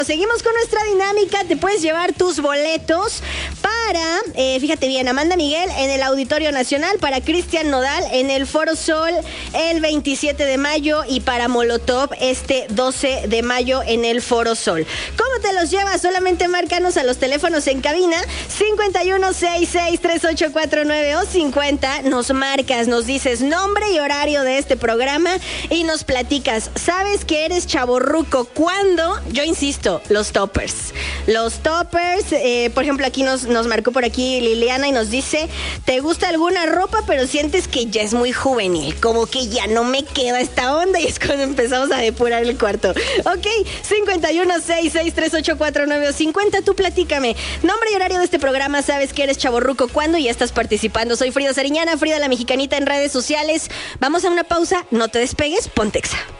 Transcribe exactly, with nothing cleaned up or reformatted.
Seguimos con nuestra dinámica, te puedes llevar tus boletos para, eh, fíjate bien, Amanda Miguel en el Auditorio Nacional, para Cristian Nodal en el Foro Sol el veintisiete de mayo y para Molotov este doce de mayo en el Foro Sol. ¿Cómo te los llevas? Solamente márcanos a los teléfonos en cabina cincuenta y uno, sesenta y seis, treinta y ocho cuarenta y nueve o cincuenta, nos marcas, nos dices nombre y horario de este programa y nos platicas. ¿Sabes que eres chavorruco cuando? Yo insisto, los toppers. Los toppers, eh, por ejemplo, aquí nos, nos marcó por aquí Liliana y nos dice, ¿te gusta alguna ropa pero sientes que ya es muy juvenil? Como que ya no me queda esta onda y es cuando empezamos a depurar el cuarto. Ok, cincuenta y uno, sesenta y seis, treinta y ocho cuarenta y nueve o cincuenta, tú platícame. Nombre y horario de este programa, ¿sabes que eres chavorruco cuando? Y ya estás participando. Soy Frida Sariñana, Frida la Mexicanita en redes sociales. Vamos a una pausa, no te despegues, ponte Exa.